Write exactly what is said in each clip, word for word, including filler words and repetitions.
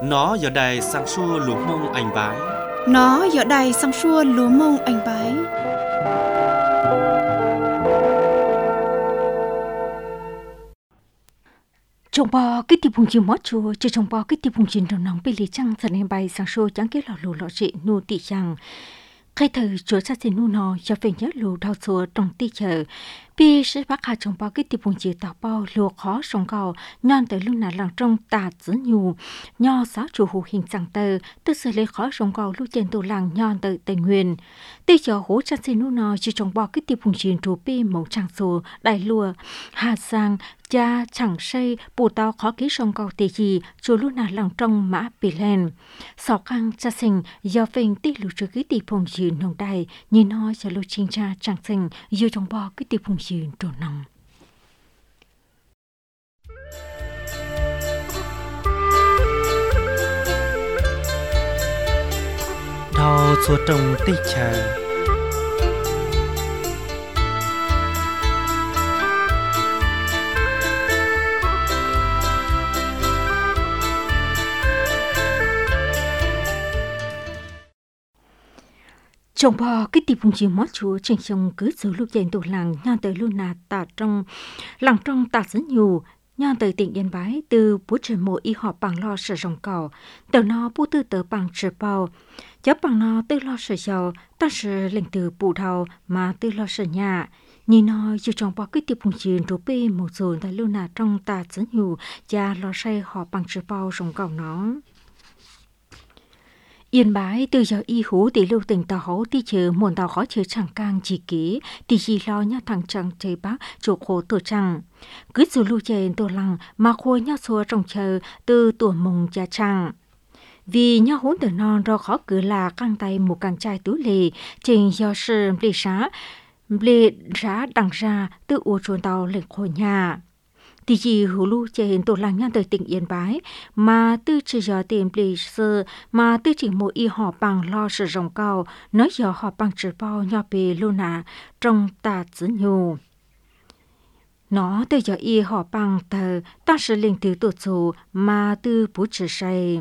Nó giờ đây sang xua lúa mông anh bái. Nó giờ đây sang xua lúa mông anh bái. Trong bò cái tiệp vùng chim mót chua, chứ trong bò cái tiệp vùng chim đồng nòng bị lý trăng dần em bay sang xua chẳng cái lò lù lọ trị nu tị chăng. Khai thời chúa sát xin nu nò cho về nhớ lù đau xua trong tị chờ. Vì sẽ bác hạ trong bò cái tiệp vùng chim tạo bao lùa khó sông cầu nhon tới lúc nào lòng trong tà dữ nhù. Nho sáu chủ hù hình sang tờ, tức sự lấy khó sông cầu lúc trên tù làng nhon tới Tây Nguyên. Tị chờ hố sát xin nu nò chứ trong bò cái tiệp vùng chim trù bì mẫu trang xua đại lùa. Hà sang cha chẳng say bù tao khó ký sông cầu tì gì chú lúc nào lòng trong mã bì lên. Sáu khăn cha sinh do phình tí lũ trừ ký tì phong dì nông đài nhìn nói cho lúc chính cha chẳng sinh dù trong bò ký tì phong dì trổ nông. Đau xua trong tị chờ. Trong bò cái tiệp vùng chim mót chúa trên sông cứ giữ lúc dành tù làng nhon tới luôn nà tà trong làng trong tà rất nhiều nhon tới tỉnh Yên Bái từ bố trời mộ y họp bằng lo sở rồng cầu tờ nó bố tư tờ bằng trở bao chấp bằng nó tư lo sở giàu ta sở lệnh từ bù đầu mà tư lo sở nhà nhìn nó dù trong bò cái tiệp vùng chim rủ bê một dồn tới luôn nà trong tà rất nhiều và lo say họp bằng trở bao rồng cầu nó. Yên Bái từ giờ y hú tỷ lưu tỉnh tàu hấu tí chờ muôn tàu khó chờ chẳng càng chỉ kế tỷ chỉ lo nhá thằng chẳng chơi bác chỗ khổ tổ chẳng. Cứ dù lưu chèn tổ lăng mà khôi nhá xua trong chờ từ tổ mông cha chẳng. Vì nhá hốn từ non rồi khó cứ là căng tay một càng trai tú lề trên do sự lì xá lì xá đằng ra từ ua chuồn tàu lên khôi nhà. Thì chỉ hữu lưu trên tổ làng nhăn tới tỉnh Yên Bái mà tư chỉ giờ tìm lì sơ mà tư chỉ một y họ bằng lo sự rộng cao nói giờ họ bằng trừ bao nhỏ bề luôn à trong ta dữ nhiều. Nó từ giờ y họ bằng tờ ta sự linh từ tổ chủ mà tư bố trừ say.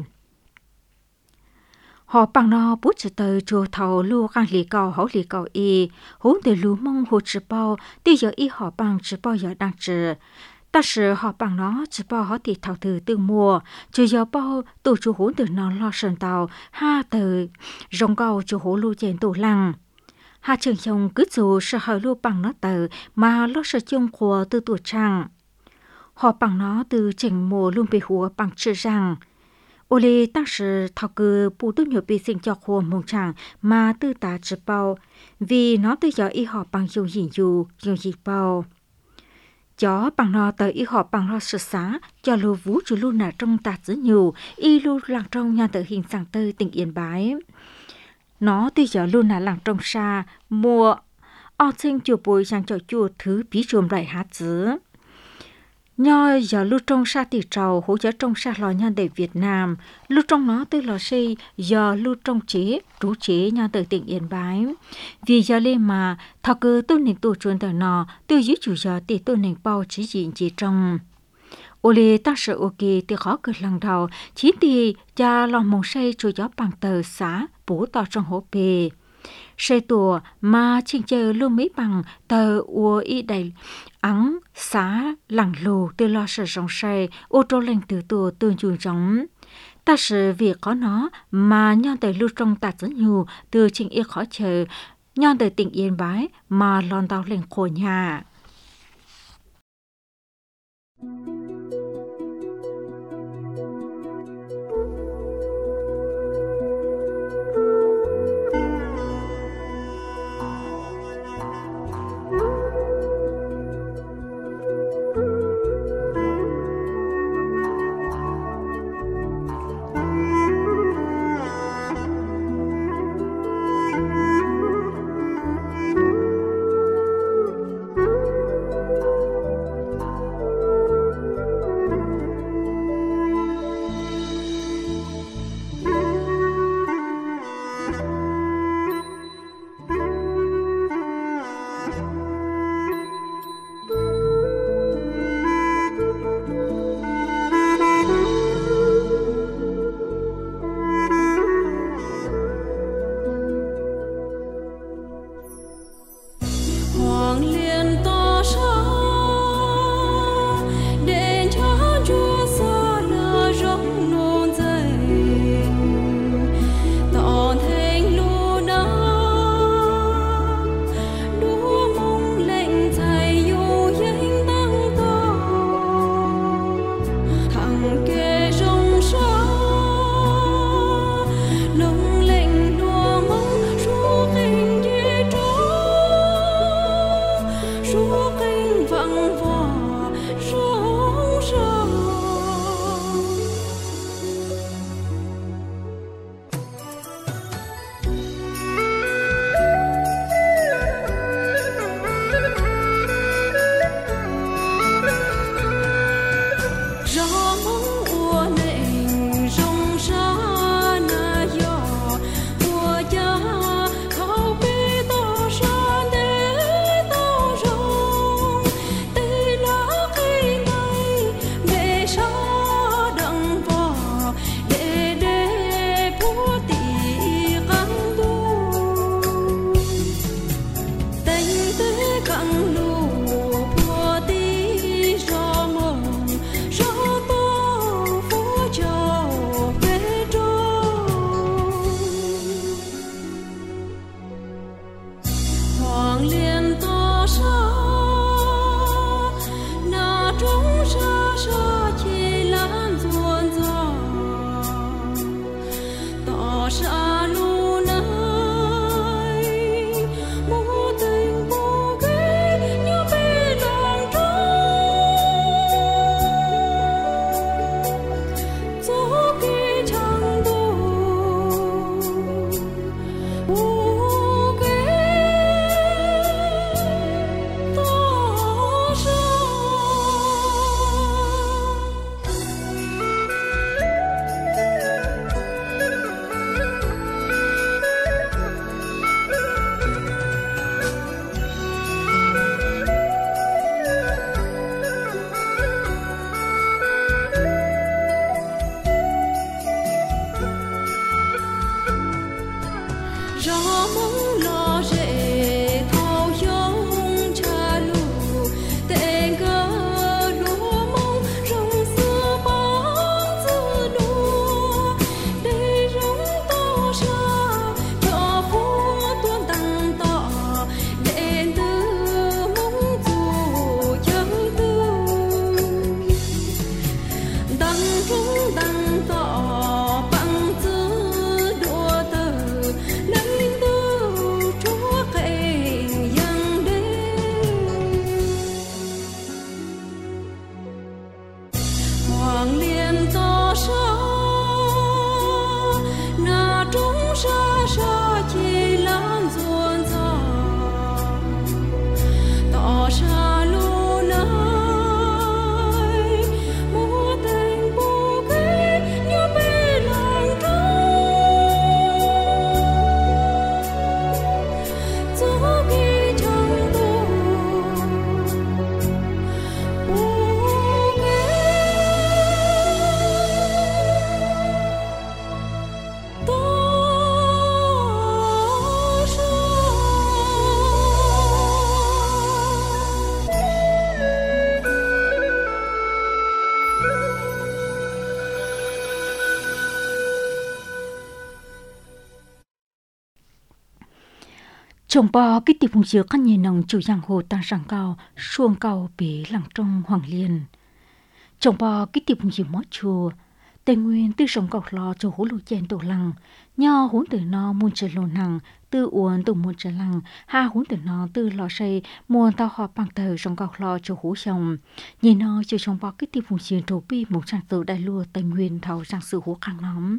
Họ bằng nó bố trừ tờ chùa thầu lưu gan lì cầu hậu lì cầu y hốn từ lưu mong hồ trừ bao từ giờ y họ bằng trừ bao giờ đang trừ. Ta sự họ bằng nó chỉ bao họ thì thảo từ từ mùa, chỉ giờ bao tổ chủ hỗn từ nó lo sơn tàu, ha từ rong cầu chủ hỗn lưu trên tổ lăng. Ha trường chồng cứ dù sợ hỏi lưu bằng nó tờ mà lo sợ chung của từ tổ trang. Họ bằng nó từ chỉnh mùa luôn bị hùa bằng chữ rằng. Ô lê ta sự thảo cư bù tư nhiều bị sinh cho khổ mông trang mà tư ta chỉ bao, vì nó từ giờ y họ bằng dùng gì dù, dùng gì bao. Chó bằng nó tới y họ bằng lo sự xá cho lô vũ chủ luôn nà trong tạt dữ nhiều y lưu làng trong nhà tự hình sang tơi tỉnh Yên Bái. Nó tuy giờ luôn nà làng trong xa mùa o sinh chùa bồi sang cho chùa thứ bí trùm lại hát dữ. Nhoi giờ lưu trong xa tỷ trầu hỗ trợ trong xa lò nhà để Việt Nam lưu trong nó tư lò xây giờ lưu trong chế trú chế nhà tự tỉnh Yên Bái vì giờ lên mà thọ cơ tôi nên tổ truyền tờ nọ tôi giữ chủ giờ thì tôi nên bao chỉ diện chỉ trong ô lê ta sợ ok thì khó cực lần đầu chỉ thì cha lòng mong xây chủ gió bằng tờ xã bố tỏ trong hố bề xây tùa mà chinh chờ luôn mấy bằng tờ ua y đầy ắng xá lẳng lù từ lo sợ rong say ô tô lên từ tùa tương chuồng giống ta sự việc có nó mà nhon tới lưu trong ta rất nhiều từ trình y khó chờ nhon tới tỉnh Yên Bái mà lon tàu lên khổ nhà. Chồng bò cái tiệp hùng dừa các nhà nông chủ giang hồ tăng sang cao, xuông cao bế làng trong hoàng liên. Chồng bò cái tiệp hùng dừa mót chùa, Tây Nguyên từ sông cọc lò cho hú lù chèn tổ lăng, nho hún từ nó muôn trời lồn hằng, từ uốn từ muôn trời lăng, ha hún từ nó từ lò xây, muôn tao họp bằng tờ sông cọc lò cho hú sông. Nhìn nó cho chồng bò cái tiệp hùng dừa trổ bi một trang tự đại lùa Tây Nguyên thảo sang sự hú khang nóng.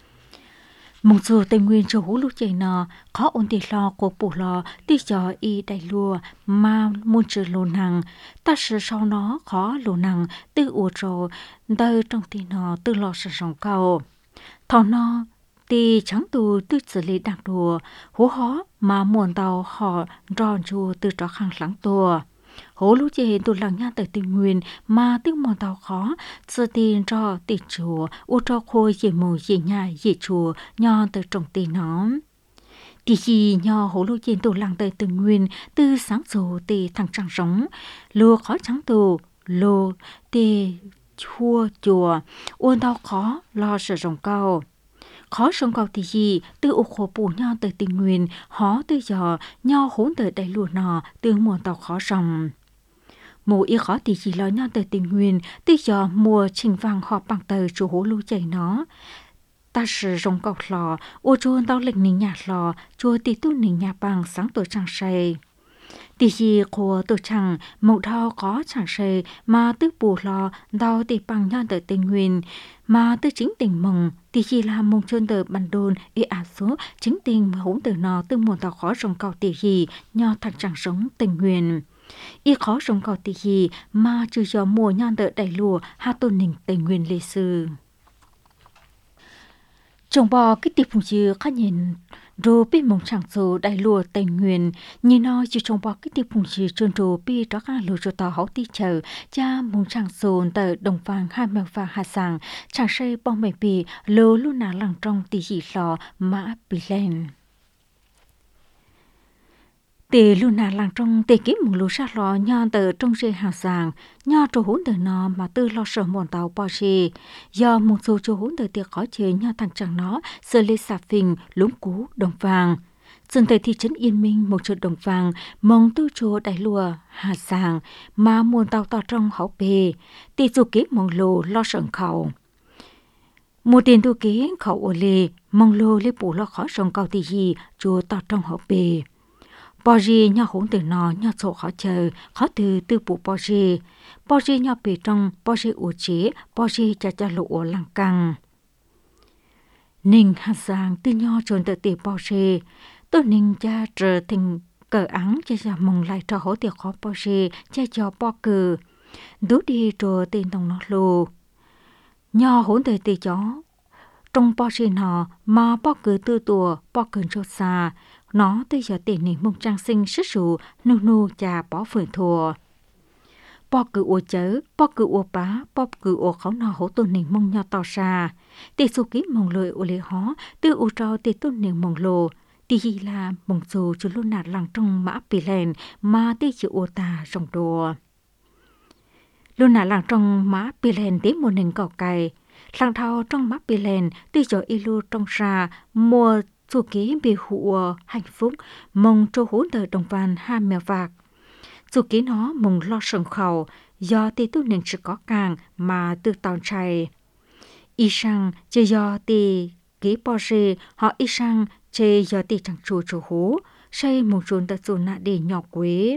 Một dù Tây Nguyên cho hú lúc chạy nọ, khó ổn định lo của bù lò, tí cho y đại lùa, mà muôn trừ lồn hằng. Ta sự sau nó khó lồn hằng, tư ủa trồ, đời trong tì nọ tư lò sự sống cầu. Thọ nó, tì chẳng tù tư xử lý đặc đùa, hú hó mà muôn tàu họ ròn chùa tư trò khăn lắng tùa. Hố lúc chế tụ lăng nha tới Tây Nguyên mà tiếng mòn tàu khó, sự tin cho tì chùa, u cho khôi dì mù dì nhà dì chùa, nho tới trong tì nó. Tì dì nho hố lúc chế tụ lăng tới Tây Nguyên, từ sáng dù tì thằng trăng sống, lùa khó trắng tù, lùa tì chua chùa, uôn tàu khó, lo sự rồng cao. Khó sông cầu thì gì, từ ục khổ bù nho tới Tây Nguyên, hó từ giờ, nho hốn tới đầy lùa nọ, từ mùa tàu khó rồng. Mùa y khó thì gì lo nho tới Tây Nguyên, từ giờ mùa trình vàng họp bằng tờ chủ hố lưu chạy nó. Ta sử rồng cầu lò, ô chôn tao lịch nình nhạt lò, chua tì tu nình nhạt bằng sáng tuổi trăng say. Tì gì của tuổi trăng, mẫu đau có chẳng say, mà từ bù lò, đau tì bằng nho tới Tây Nguyên, mà từ chính tình mừng, thì chỉ là mong chân tờ bàn đồn, ý ả số, chính tình hỗn tờ nó từ một tàu khó rồng cầu tỷ gì, nho thằng chẳng sống tình huyền. Ý khó rồng cầu tỷ gì, mà trừ gió mùa nho tờ đầy lùa, hạ tôn nình tình huyền lê sư. Chồng bò cái tiệp phùng dư khá nhìn, rồi biết mong chẳng số đại lùa Tây Nguyên, nhìn nó chỉ trong bó cái tiệp phùng dư trơn rồi biết đó cả lùa cho tàu hậu tí chờ, cha mong chẳng số tờ đồng vàng hai mèo vàng hạ sàng, chẳng xây bóng mẹ bì lô luôn nà lăng trong tí dị lò mã bì lên. Tì luôn nà làng trong tì kiếm một lũ sát lò nhon từ trong xe hàng sàng, nhon trổ hốn từ nó mà tư lo sợ mòn tàu bò xì. Do một số trổ hốn từ tiệc khó chế nhon thằng chẳng nó, sơ lê xà phình, lũng cú, đồng vàng. Dần tới thị trấn Yên Minh một chỗ đồng vàng, mong tư chỗ đại lùa, hà sàng, mà muôn tàu tỏ trong hậu bề, tì dù kế mong lô lo sợ khẩu. Một tiền tu kế khẩu ô lê, mong lô lê bù lo khó sông cầu tì gì, chỗ tỏ trong hậu bề. Bò rì nhau hốn từ nó nhau sổ khó chờ, khó từ tư bụ bò rì. Bò rì nhau bề trong, bò rì ủ chế, bò rì chà chà lộ ổ lăng căng. Ninh hạt giang tư nhau trốn tự tì bò rì. Tôi ninh cha trở thành cờ áng chà chà mong lại cho hổ tiệc khó bò rì, chà cho bò cử. Đú đi trồ tên tông nó lù. Nhau hốn từ tì chó. Trong bò rì nó mà bò cử tư tùa, bò cử trô xa. Nó tới giờ tiền nền mông trang sinh sức sụ nô nô chà bỏ phường thùa. Bò cử ổ chớ, bò cử ổ bá, bò cử ổ khấu nò hổ tôn nền mông nhau tỏ xa. Tì xô ký mông lội ổ lê hó, tư ổ trò tì tôn nền mông lồ. Tì hi là mông dù chú lô nạt làng trong mã bì lèn mà tì chữ ổ tà rồng đùa. Lô nạt làng trong mã bì lèn tí mùa nền cỏ cày. Làng thao trong mã bì lèn tì cho y lô trong xa mùa dù ký bị hụa hạnh phúc, mong trô hốn đời đồng văn hai mèo vạc. Dù ký nó mong lo sừng khẩu, do tì tu nền sự có càng mà tư tàu chay. Y sang chê do tì ký bò rì, họ y sang chê do tì chẳng chùa chùa hú, xây mong chùa tà chùa nạ đi nhỏ quế.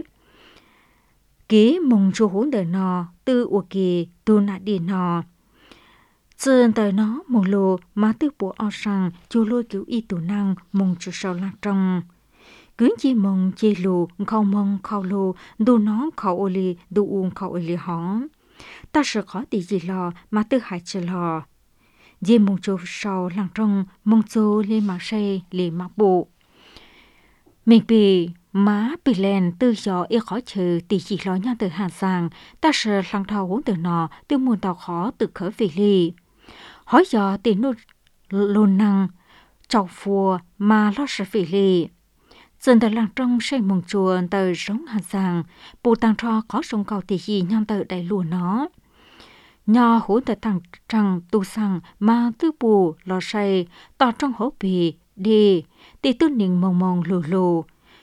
Ký mong chùa hốn đời nò, tư ua kỳ tu nạ đi nò. Dần tới nó mong lô mà tư bộ o sang chú lôi cứu y tù năng mong chú sau lạc trong. Cứ chi mong chê lù không mong khâu lù đu nó khâu ô lì đu uông khâu ô lì hóng. Ta sợ khó tì gì lò mà tư hại chê lò. Dì mong chú sau lạc trong mong chú lê mạc xây lê mạc bộ. Mình bì má bì lên tư gió y khó trừ tì gì lò nhau từ hàn sàng. Ta sợ lăng thao hốn từ nọ tư muôn tàu khó từ khởi vì lì. Hỏi giờ tiền nô lôn năng, chọc phùa mà lo sợ phỉ lì. Dần tới làng trong xây mong chùa tới sống hàn sàng, bù tăng cho có sông cầu tỷ gì nhằm tới đầy lùa nó. Nhò hú tới tăng trăng tu sang mà tư bù lo xây, tỏ trong hố bì, đi, tì tư nình mong mong lù lù.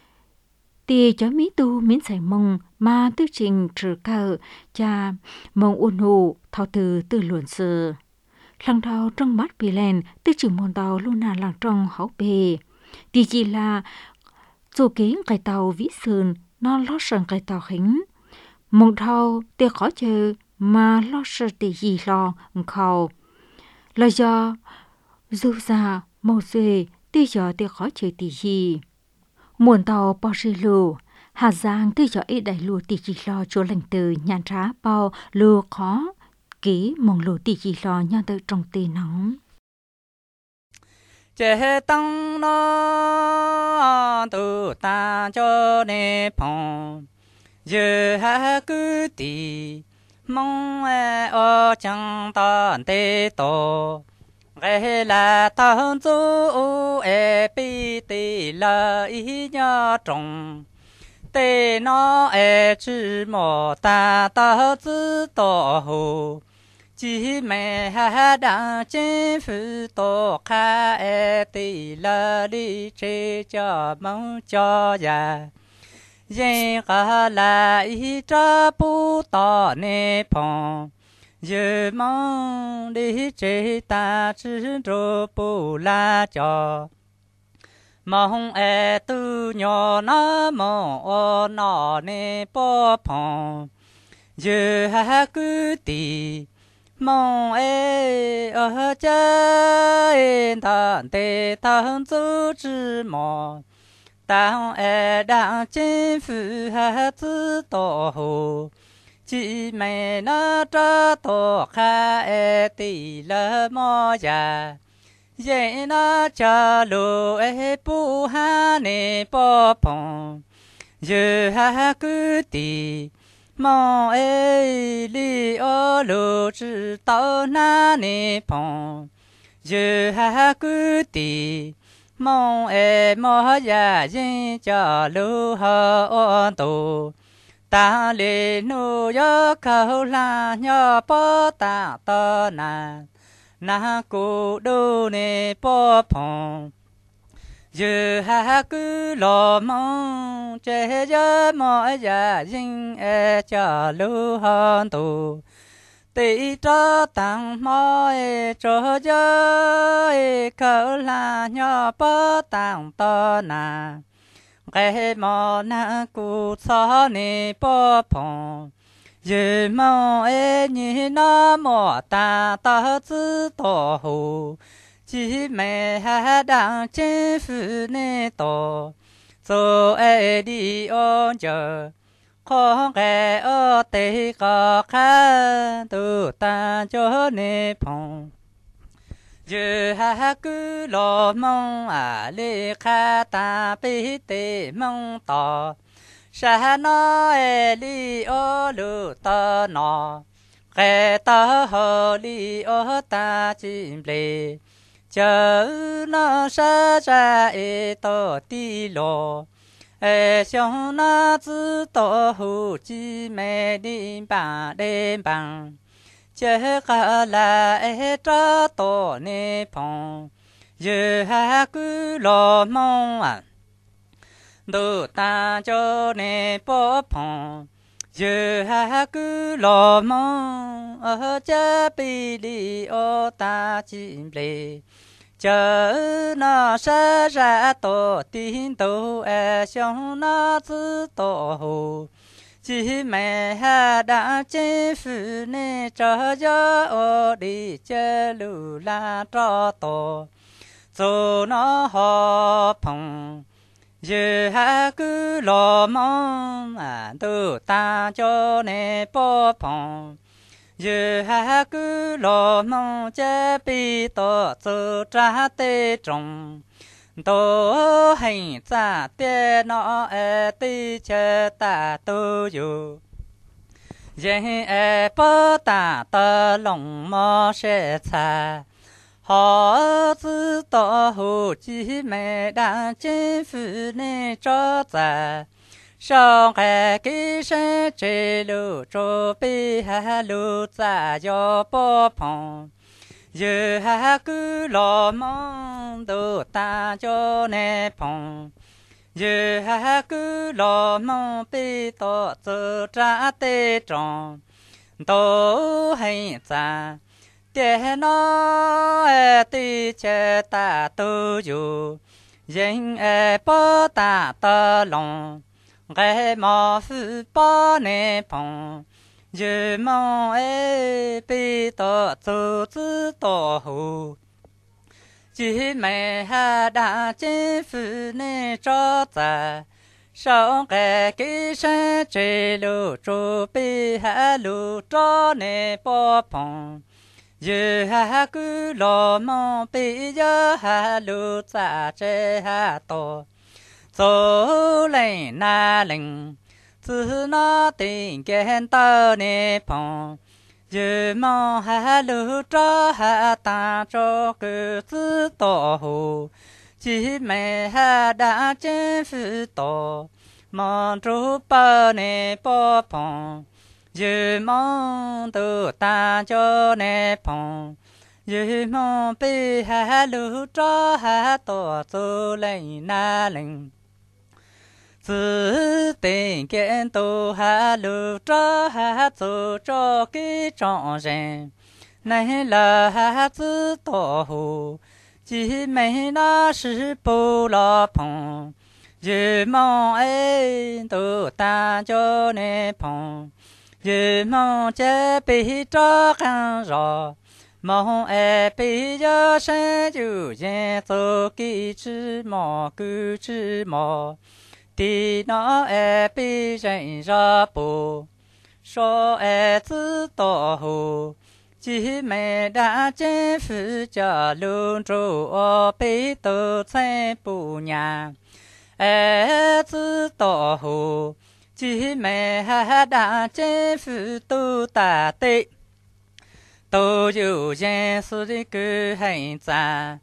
Tì cho mỹ tu miễn xảy mong mà tư trình trừ cờ, cha mong uôn hù thao từ tư luận sự. Làng thao trong mắt bì lên, tư chữ môn tàu luôn là làng trong hậu bì. Tì chỉ là dù kiến cái tàu vĩ sơn, nó lo sợ cái tàu khính. Môn thao tì khó chờ mà lo sợ tì gì lo khâu. Là do dù ra mô dê tì giờ tì khó chờ tì gì. Môn tàu bỏ rì lù, Hà Giang tì giờ ít đầy lùa tì gì lo chỗ lành từ nhàn trá bao lùa khó. Ký mong lô tì gì lo nhau tới trong tì nóng. Chế tăng nó tu ta cho nè phong. Dư hạ cứ tì mong e o chẳng tàn tê tổ. Ghê là tăng dụ e bi tì là ý nhá trọng. Tê nó e chữ mò ta ta tư tổ hồ. Chỉ mẹ ha đã chế phụ tổ khá e tì là đi chế cho mong cho già. Dê gà là ý tra bù tỏ nê phong. Dê mong đi chế ta chứ rô bù la cho. Mong e tu nhỏ nó mong ô nọ nê bó phong. Dê ha cứ tì. Mong e ở trái tàn tê tàn dấu chữ mò. Tàng e đang chính phủ hạ tư tổ hồ. Chỉ mẹ nó tra tổ khá e tì lơ mò già. Dễ nó trả lô e bù hạ nê bó phong. Dê hạ cứ tì. Mong e li ô lô chữ tao na nê phong. Dê hạ cứ tì. mong e mò ya dinh cho lưu hờ ôn tù ta lì nu yo khâu la nhớ bó ta tơ nà na cụ đu nè bó phong giờ ha cứ lo mong chế giờ mò ya dinh e cho lưu hờ tù tỷ cho tăng mò e cho giờ e khâu la nhớ bó tăng tơ nà cái mò na cụ sao nè bó phong giờ mong e như nó mò ta ta tự tổ hù chỉ mẹ ha đang trên phụ nè tổ rồi e đi ôn chờ không cái ở tây có khá tu ta cho nè phong giờ ha cứ lo mong à lê kha ta bi tê mong tỏ sa nó e li ô lu ta nó cái ta hồ li ô ta chim lê chờ nó sa ra e to ti lo e xiong na zi to hu chi mẹ đi ba đêm bằng chế cả là e cho tổ nè phong giờ ha cứ lo mong à đồ ta cho nè bó phong giờ ha cứ lo mong ở chế bi li ô ta chim lê chờ nó sẽ ra tổ tin tổ e xiong nó zi tổ hồ chỉ mẹ ha đã chế phụ nè cho gió ô đi chơi lù la cho tổ rồi nó họ phong giờ ha cứ lo mong à tu ta cho nè bó phong giờ ha cứ lo mong chế bi tổ tự trả tê trồng tổ hành giả tê nó e tê chế ta tu yu dễ e bó ta tơ lòng mò sẽ xa họ tự tổ hù chỉ mẹ đã chế phụ nè cho giả sau cái kỹ sẽ chế lù cho bi ha lù giả cho bó phong giờ ha cứ lo mong đồ ta cho nè phong giờ ha cứ lo mong bi tổ tự trả tê tròn tổ hành giả để nó e ti chế ta tu yu dân e bó ta tơ lòng cái mò phụ bó nè phong giờ mong e bi tổ tự tự tổ hù chỉ mẹ ha đã chế phụ nè cho ta sau cái kỹ sẽ chế lù cho bi ha lù cho nè bó phong giờ ha cứ lo mong bây giờ ha lù giả chế ha tổ số lên na lên từ nó tình kén tơ nè phong giờ mong ha lù cho ha ta cho cứ tự tổ hù chỉ mẹ ha đã chế phụ tổ mong chú bơ nè bó phong giờ mong tu ta cho nè phong giờ mong bi ha lù cho ha tổ tu lên na lên tự tình kiến tu ha lù cho ha tu cho cái trọn rèn này là ha tự tổ hù chỉ mấy nó sư bù lo phong giờ mong ấy tu ta cho nè phong giờ mong chế bi cho khăn rõ mong e bi giờ sẽ chịu dễ tu kỹ chữ mò cứ chữ mò thì nó e bi dạy ra bù số e tự tổ hù chỉ mẹ đã chế phụ cho luôn trụ ở bi tu chế bù nhà e tự tổ hù chỉ mẹ ha đã chế phụ tu ta tị tu yu dễ su đi cứ hành giả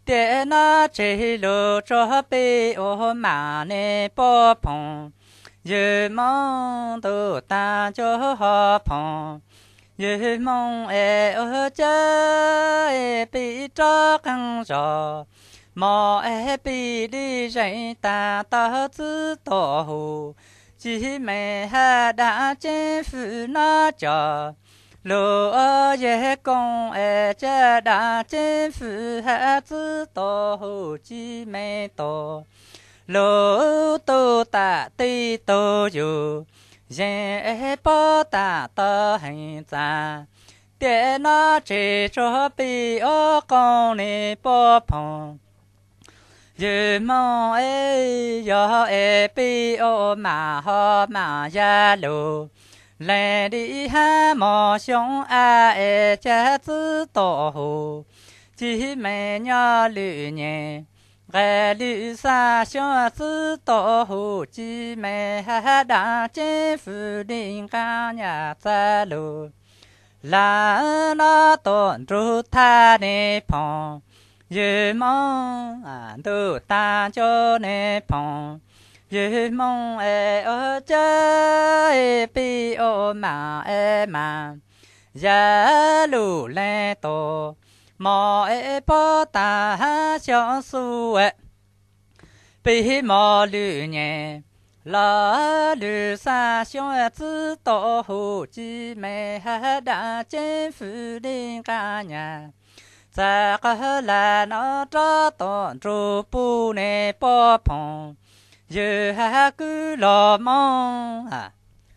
để nó chỉ lô cho bê ô mà nè bó phong giờ mong tu ta cho họ phong giờ mong e ở chơi bị cho căng gió mò e bị đi dạy ta ta tự tổ hồ chỉ mẹ ha đã chế phụ nó cho lô ở dễ công e cha đã chế phụ ha tự tổ hồ chỉ mẹ tổ lô tu ta ti tu dù dễ bó ta ta hành ra để nó chỉ cho bị ở con này bó phong giờ mong ấy giờ ấy bị ở mà họ mà gia lô lại đi ha mò sống à ấy cha tự tổ hồ chỉ mẹ nhỏ lự nhẹ gai lự xa cho tự tổ hồ chỉ mẹ ha đã chế phụ định ca nhà gia lô là nó tổn trụ tha nè phong giờ mong à tu ta cho nè phong giờ mong e ở chơi bi ô mà e mà giá lù lê tổ mò e bó ta ha cho su e bi mò lù nhẹ là lù sa xiong e tự tổ hồ chi mẹ ha đã chế phụ định ca nhà za ka la nó cho tổn trụ bu nè bó phong giờ ha cứ lo mong à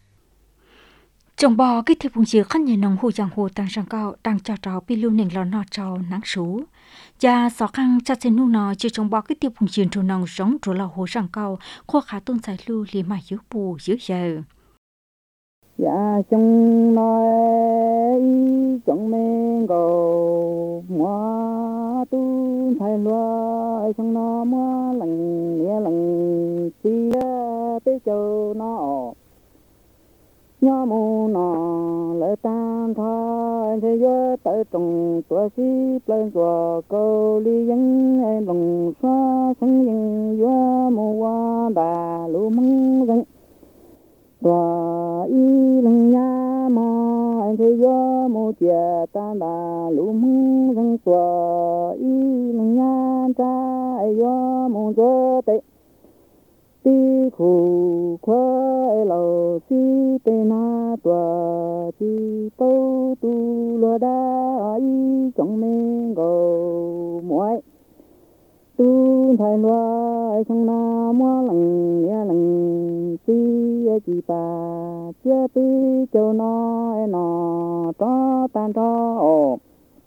Trong bò cái thiệp vùng dừa khăn nhẹ nồng hồ giang hồ tăng sang cao đang cho trò pi lưu nền lo nọ trò nắng sú cha sọ khăn cha sen nu nọ chỉ trong bò cái thiệp vùng dừa trù nồng sống trù lò hồ sang cao khoa khá tôn giải lưu li mà giữ bù giữ giờ dạ trong nói trong men cầu mua tu thay loa trong nó mua lần nia lần chia tới châu nó nhớ mù nó lỡ tan thôi thế giới tới trồng tua xí lên chùa câu ly dân em lòng xóa sân dân gió mù hoa đà lũ măng dân tua y lần nhà mò em thế gió mù chia tan đà lũ măng dân tua y lần nhà cha gió mù gió tệ ti khu khoa lầu si tê na tua ti tâu tu lo đa y trong men gầu muội tu thay loa trong na mua lần ya lần ti chỉ pa chia pi châu nó nó cho tan cho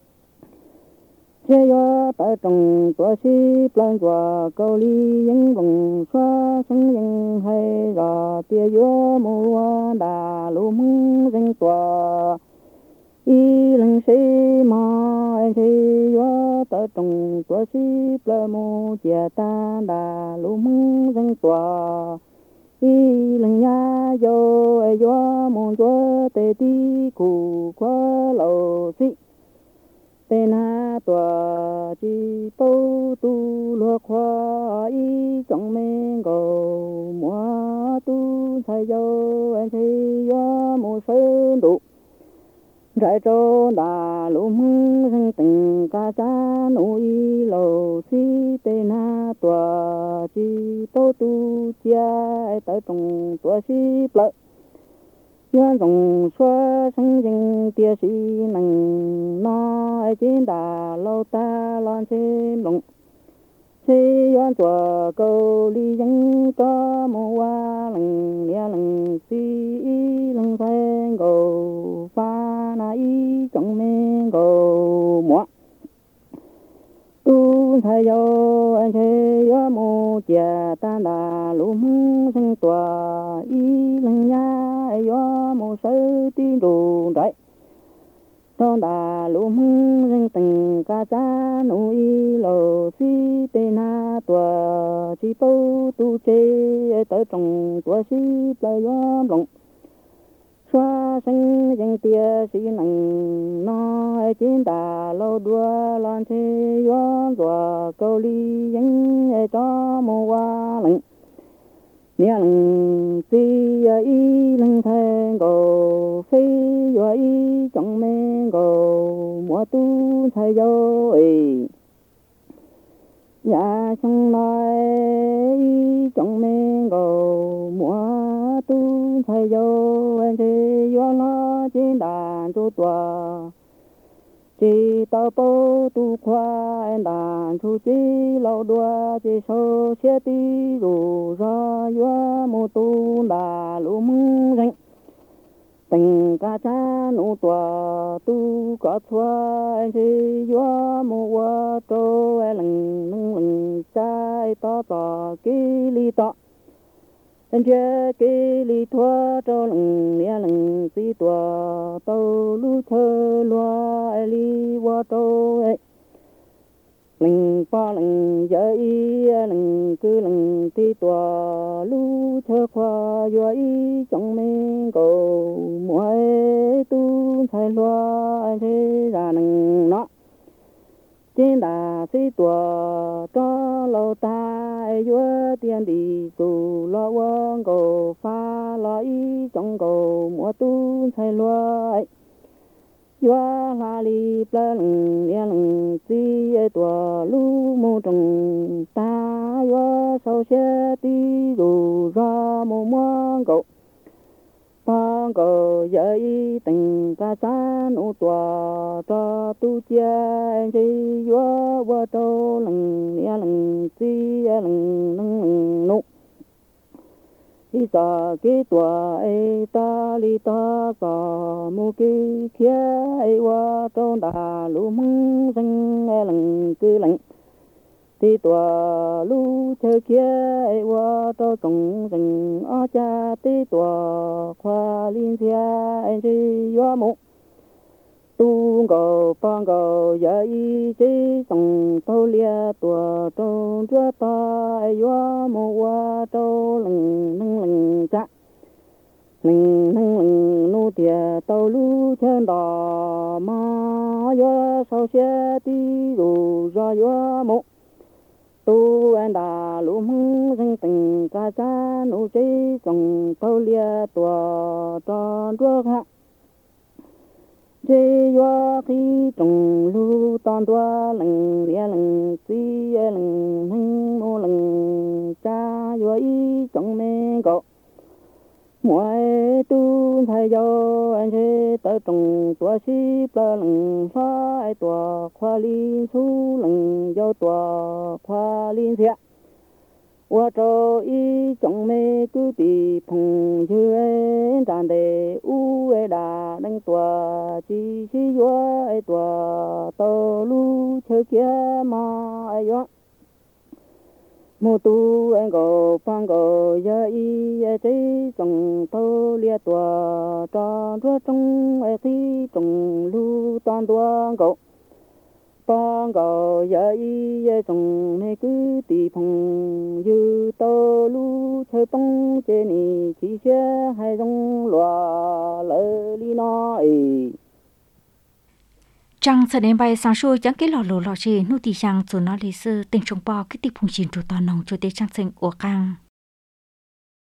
chế yo tại trong tua si plan tua câu ly những vòng xóa sông những hay gò tia yo mua đà lũ măng dân tua y lần si mà em thì yo tại trong tua si plan mu chia ta đà lũ măng dân tua y lần nhà yo yo mu yo tê ti cụ qua lầu si tên ha tòa chi tâu tu lo khoa y trong men cầu mua tu thay dâu anh thấy gió mùa sơn đủ rải trâu đà lũ măng răng tình ca cha nuôi lầu si tên ha tòa chi tâu tu chia tới trong tòa si lợi yo rong xóa sân dân tia si nằng nó trên đà lâu ta loan xem lồng si yo chùa câu ly dân có mùa hoa lần lia lần si lần sen gầu pha na y trong men gầu mua tu thay yo anh thấy yo mu chia ta đà lũ măng sinh tòa y lần nhà yo mu sơ tin đồ đấy trong đà lũ măng sinh tình ca cha nuôi lầu si tê na tòa chi tâu tu chê tới trong tòa si plei yo lồng xóa sinh dân tia sĩ nặng nó chiến đà lâu đua loan thế gió gió câu ly dân cho mùa hoa lạnh nhà lạnh ti y lạnh thay gồ phi gió y trong men gồ mùa tu thay gió nhà trong nói trong men gồ mùa tu thay gió anh thế gió nó trên đàn tu tòa chỉ tao bố tu khoa anh đàn tu chỉ lâu đua chỉ số xe tí rủ ra gió mùa tu đà lũ mưng ranh tình ca cha nụ tòa tu có thua anh thì gió mùa trô anh lằng lằng lằng trái to to kí li to anh chơi kí li thua trô lằng nia lằng si tòa tàu lú thơ loa ai li qua trô ấy lằng pa lằng giờ y lằng cứ lằng ti tòa lú thơ khoa gió y trong men cầu mỗi tu thay loa anh thế ra lằng nó trên đà si tòa cho lâu ta gió tiền đi tu lo quang cầu pha lo y trong cầu mỗi tu thay loa gió la li pla lằng nia lằng si tòa lu mô trồng ta gió sau xe tí dù ra mô moang cầu pang cầu dây tình ca sa nụ tòa cho tu chia anh chi gió qua trâu lằng nia lằng si lằng lằng lằng nụ đi sa cái tòa ấy ta li ta sa mu cái kia ấy qua trong đà lũ măng răng lằng cứ lạnh đi tòa lũ chơi kia ấy qua trong trồng rừng ở cha đi tòa khoa liên thia anh đi gió mu tu cầu pang cầu giờ y chỉ trồng tàu lia tòa trong chúa ta ấy gió mu qua trong lằng lằng lằng cha lằng lằng lằng nô tia tàu lú trên đò mà gió sau xe tí dù ra gió mu tu anh đà lũ măng răng tình ca cha nô chỉ trồng tàu lia tòa trong chúa ha chế gió khi trồng lu toàn tua lằng lia lằng si lằng hăng mô lằng cha gió y trong mê cậu mỗi tu thay gió anh chế tới trồng tua si pla lằng phá tua khoa li su lằng gió tua khoa li thiệt qua trò y trong mê cứ tì phùng chư ấy tràn đề u ấy đà đánh tòa chi chi gió ấy tòa tàu lu chơi kia mà ấy gió mô tu anh go pang go ya y ấy chế trong tàu lia tòa tròn chúa trong ấy thi trong lu toàn tua go pang go ya y ấy trong mê cứ tì phùng như tàu lu chơi bông chế ni chỉ xe hay trong loa lỡ li nói Trang sẽ đến bài sáng suốt chẳng cái lò lò lò gì nô tì sang rồi nó lý sư tình trong bò cái tì phùng chín chủ tòa nồng cho tế trang sinh ổ căng.